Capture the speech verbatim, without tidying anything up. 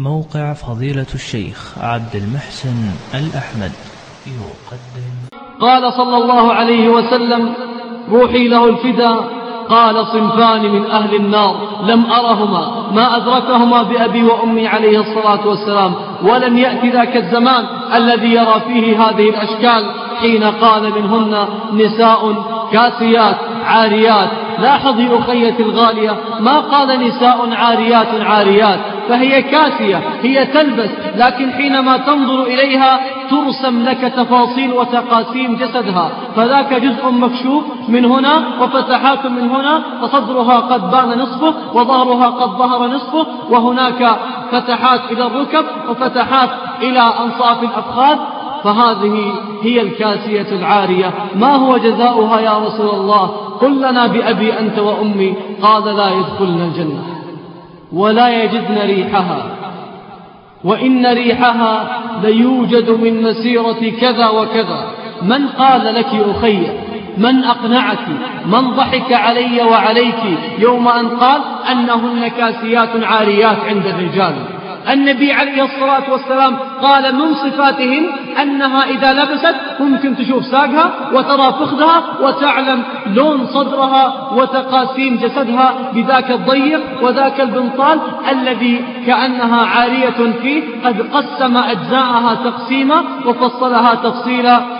موقع فضيلة الشيخ عبد المحسن الأحمد يقدم. قال صلى الله عليه وسلم: روحي له الفدا. قال: صنفان من أهل النار لم أرهما ما أدركهما بأبي وأمي عليه الصلاة والسلام، ولم يأتي ذاك الزمان الذي يرى فيه هذه الأشكال، حين قال منهن: نساء كاسيات عاريات. لاحظي أخيتي الغالية، ما قال نساء عاريات عاريات، فهي كاسية، هي تلبس، لكن حينما تنظر إليها ترسم لك تفاصيل وتقاسيم جسدها، فذاك جزء مكشوف من هنا وفتحات من هنا، فصدرها قد بان نصفه وظهرها قد ظهر نصفه، وهناك فتحات إلى الركب وفتحات إلى أنصاف الأفخاذ، فهذه هي الكاسية العارية. ما هو جزاؤها يا رسول الله؟ قل لنا بأبي أنت وأمي. قال: لا يدخلن الجنة ولا يجدن ريحها، وإن ريحها ليوجد من مسيرة كذا وكذا. من قال لك أخي؟ من أقنعك؟ من ضحك علي وعليك يوم أن قال أنهن كاسيات عاريات عند الرجال؟ النبي عليه الصلاة والسلام قال من صفاتهن أنها إذا لبست ممكن تشوف ساقها وترى فخذها وتعلم لون صدرها وتقاسيم جسدها بذاك الضيق وذاك البنطال الذي كأنها عارية فيه، قد قسم أجزاءها تقسيما وفصلها تفصيلا.